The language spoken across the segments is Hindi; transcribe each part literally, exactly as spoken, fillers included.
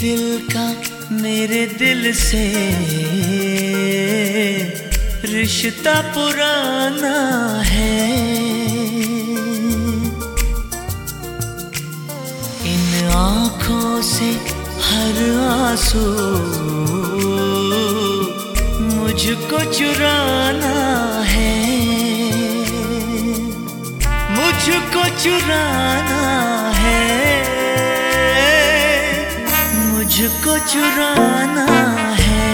दिल का मेरे दिल से रिश्ता पुराना है। इन आँखों से हर आंसू मुझको चुराना है, मुझको चुराना है, मुझको चुराना है।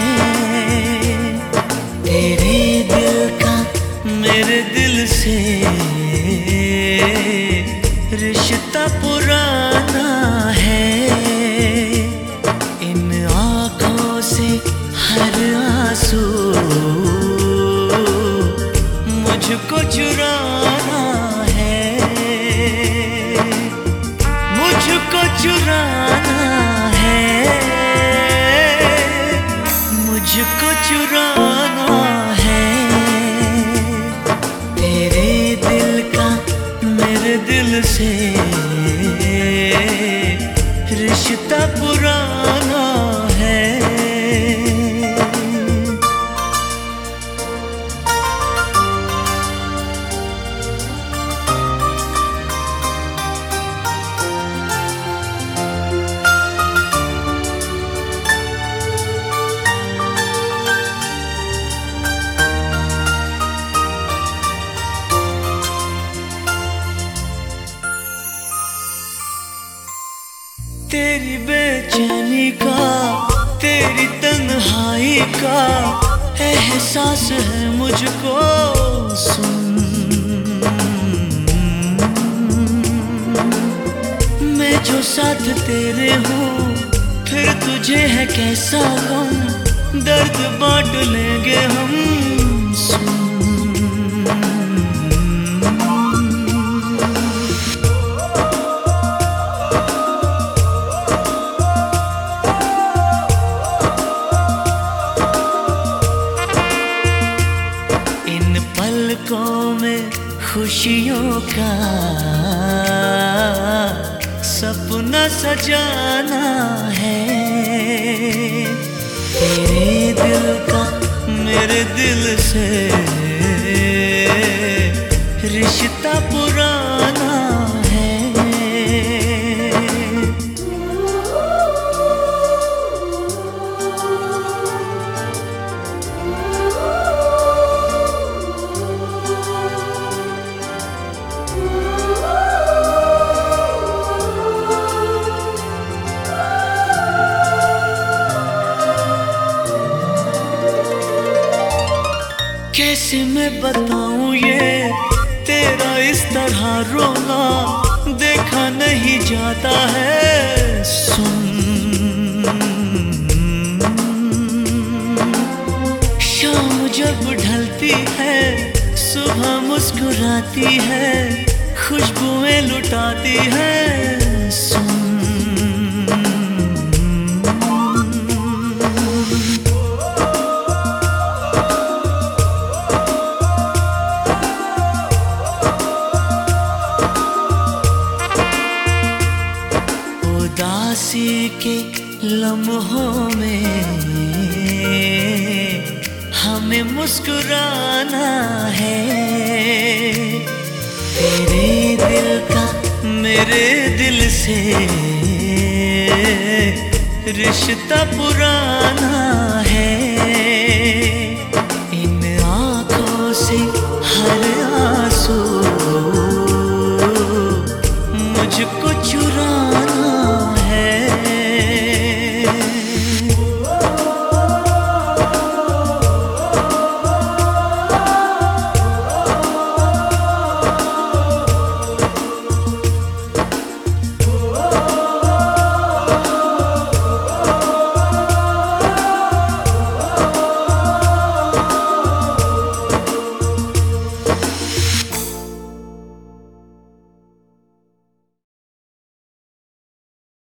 तेरे दिल का मेरे दिल से रिश्ता पुराना है। इन आँखों से हर आंसू मुझको चुराना है, मुझको चुराना है, मुझको चुराना है। तेरे दिल का मेरे दिल से रिश्ता पुराना है। तेरी बेचैनी का, तेरी तन्हाई का एहसास है मुझको। सुन, मैं जो साथ तेरे हूँ, फिर तुझे है कैसा गम, दर्द बांट लेंगे हम। सुन, पलकों में खुशियों का सपना सजाना है। तेरे दिल का मेरे दिल से रिश्ता पुराना है। कैसे मैं बताऊं ये तेरा इस तरह रोना, देखा नहीं जाता है। सुन, शाम जब ढलती है, सुबह मुस्कुराती है, खुशबुएं लुटाती है। सुन, उदासी के लम्हों में हमें मुस्कुराना है। तेरे दिल का मेरे दिल से रिश्ता पुराना